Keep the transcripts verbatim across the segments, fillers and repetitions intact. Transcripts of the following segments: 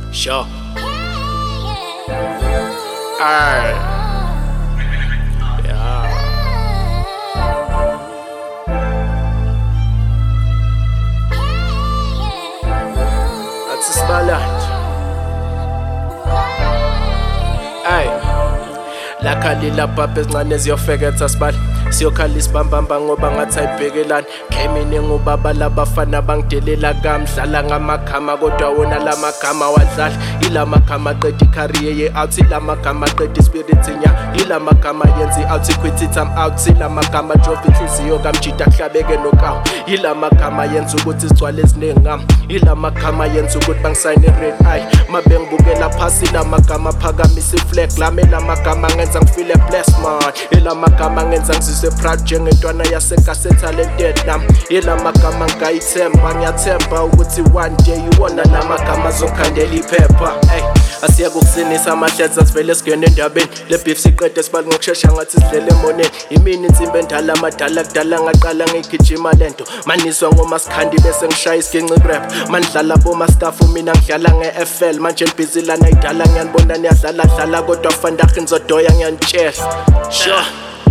Sure. Alright. Yeah. That's a spotlight. Ay. Lakhalila papa ezincane eziyofeketha sibali siyokhala isibambamba ngoba ngathi ayibhekelani came in ngubaba labafana bangidelela kamdlala ngamakhama kodwa wona lamagama wadlala ilamagama qeda icareer ye out ilamagama qeda spirit nya ilamagama yenza out quit it I'm out ilamagama drop inhliziyo kamjida kuhlabeke nokawo ilamagama yenza ukuthi sigcwale ezinengam ilamagama yenza ukuthi bangisayine red eye mabe ngibukela phasi ilamagama phakamisa iflag lami ilamagama ngenza ngifile blessed man ilamagama ngenza ngizizwe proud njengentwana yasenkase talented nam ilamagama ngayithemba ngiyathemba ukuthi one day iwona lamagama azokhandela iphepha hey asiya kukusinisa amahletha sivele sigene endabeni le beef siqede sibali ngokusheshsha ngathi sidlele emoneni imini insimbi endala amadala kudala ngaqala ngigijima lento maniswa ngoma sikhandi bese ngishaya isiginci rap mandlala boma staff mina ngidlala nge-F L manje busy lana idala ngiyanibona niyadlala dlala kodwa fandaga ngizodoya ngiyanitshela sure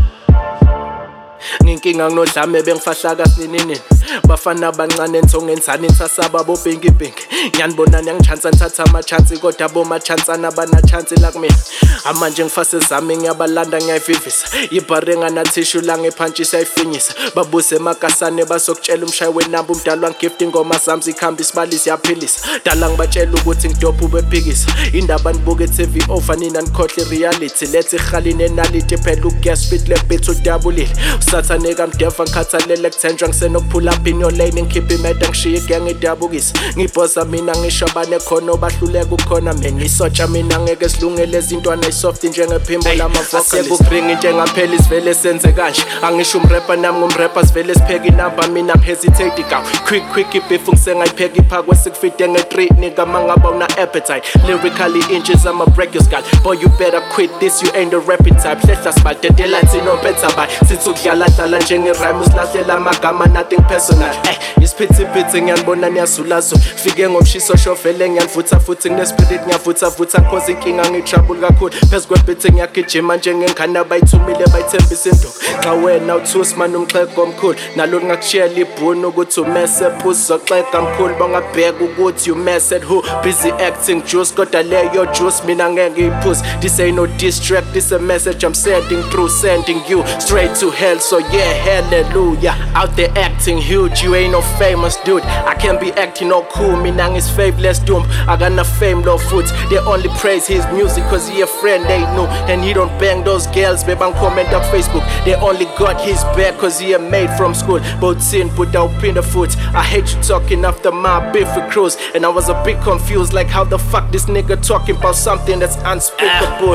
nginkinga nginodlame bengifahla kasinini bafana abancane enthongenzani intsasaba bobhinki bhinki ngiyanibona niyangichansa nithatha ama chance kodwa boma chansana bana chance la kumina amanje ngifase zami ngiyabalanda ngiyayivivisa ibhare ngana tissue la ngephanchisa ayifinyisa babuse emakasane basokutshela umshayi wenamba umdalwa ngigift ingoma zami zikhamba isibali siyaphilisa dala ngibatshela ukuthi ngidopha ubephikisa indaba nibuke T V over nina nikhohle reality let's ikhaline enality phela ugas speed le beat udabulile usathane kamdeva ngikhathalele kuthenjwa ngisenokuphula up in your lane ngikhipha imeda ngishiye gang idabukisa ngibhosa mina ngishabane khona obahluleka ukukhona mina ngisotsha mina ngeke silungele izintwana isoft njengephimbo lamavocals sekubringa njengaphela isivele senze kanje angisho umrapper nami ngumrapper sivele sipheka inamba mina hesitate gaw quick quick ibeef ngisengayipheka iphakwe sikufide nge-three nigga mangaba una appetite lyrically inches I'ma break your skull boy you better quit this you ain't the rapping type hlehla sibadedela no better by sithi ukudlala dlala njenge-rhyme usilahlela amagama nothing personal eh isiphithiphithi ngiyanibona niyazulazo fike ngomshiso shofele ngiyanivutha futhi nginespirit ngiyavutha vutha cause inkinga ngitrouble kakhulu phezu kwebhithi ngiyagijima njengengane abayithumile bayithembisa induku xa wena uthusi mani umxhego omkhulu nalo lingakushiyela ibhunu ukuthi umese phusi zoxega mkhulu bangabheka ukuthi you mess at who busy acting juice kodwa leyo juice mina ngeke ngiyiphuze this ain't no distract this a message I'm sending through sending you straight to hell so yeah hallelujah out there acting huge you ain't no famous dude I can't be acting all cool mina ngis faveless doom I got no fame no foot they only praise his music cause he a friend they know and he don't bang those girls babe and comment on Facebook they only got his back cause he a made from school both sin put out pin the foot I hate you talking after my beef with crews and I was a bit confused like how the fuck this nigga talking about something that's unspeakable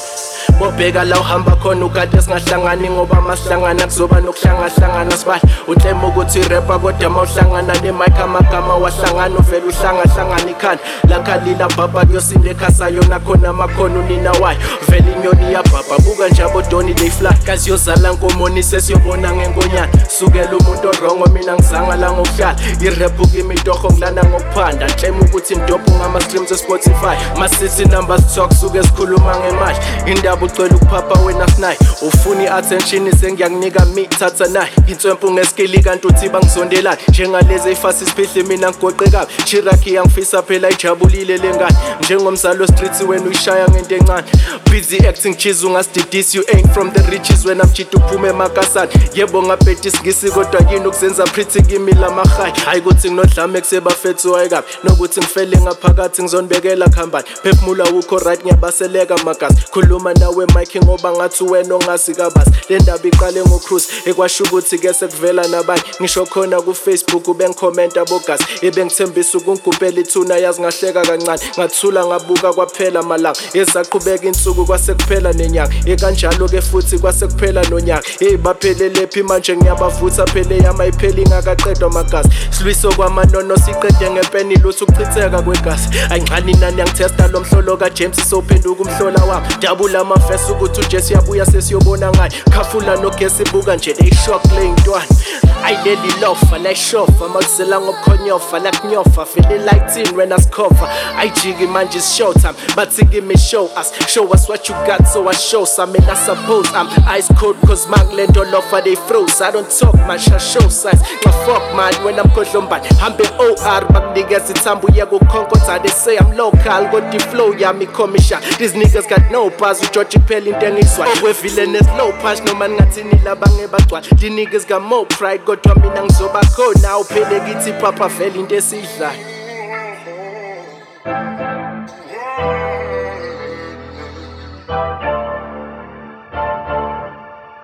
bobheka la uhamba khona ukade singahlangani ngoba masihlangana kuzoba nokuhlangahlangana sibali utlema ukuthi rapper kodwa mawuhlangana nemic amagama wahlangana uvela uhlangahlangana ikhanda lakhalila baba kuyosinda ekhasa yona khona amakhono nina wayo vele inyoni yababa buka njabo doni they fly kazi yozala nkomoni sesiyobona ngengonyana sukela umuntu orongo mina ngizanga la ngokuhlala irap kimi toho ngilana ngokuphanda claim ukuthi ndophu ngama streams e Spotify masisi numbers talk suke sikhuluma ngemali indaba ucela ukuphapha wena snayi ufuni attention sengiyakunika me thatha nayi inswempu ngeskill kanti uthi bangizondelana njengalezi ifasi isiphihli mina ngigoqe kabi Chiraki yangifisa phela ijabulile lengane njengomzalo streets wena uyishaya ngento encane busy acting cheese ungasididisi you ain't from the riches when I'm chita uphume emakasana yebo ngabhethi singisi kodwa yini ukuzenza pretty kimi la mahayi hayi ukuthi nginodlame kusebafethu wayekabi nokuthi ngifele ngaphakathi ngizonibekela khambani phefumula ukho right ngiyabaseleka magazi khuluma nawe mic ngoba ngathi wena ongazi kabazi le ndaba iqale ngocruise ekwasho ukuthi ke sekuvela nabanye ngisho khona ku Facebook ubengicomment abogazi ebengithembisa ukungigubhela ithuna yazi ngahleka kancane ngathula ngabuka kwaphela malanga ezaqhubeka insuku kwasekuphela nenyanga ekanjalo ke futhi kwasekuphela nonyaka hey baphelele phi manje ngiyabavutha phele yama ipheli ngakaqedwa magazi silwiso kwamanono siqede ngepeni lutho ukuchitheka kwegazi ayingxani nani yangitesta lo mhlolo ka James sophenduka umhlola wami dabula ama bafesa ukuthi uJesse yabuya sesiyobona ngayo khafula nogesi buka nje they shock le ntwana ayileli lofa like shofa makusela ngokhonyofa like nyofa feeling like tin when us cover I jiggy man just show time but to give me show us show us what you got so I show some and I suppose I'm ice cold cause magland all over they froze I don't talk much I show size my fuck man when I'm kodlombani hambe O R bakunikeza ithambo yako khonkotha they say I'm local got the flow yami commission these niggas got no buzz uJoji phela into engizwa wevile neslow punch noma ngathini labange bagcwala the niggas got more pride kodwa mina ngizoba khona uphele kithi papa vele into esidlayo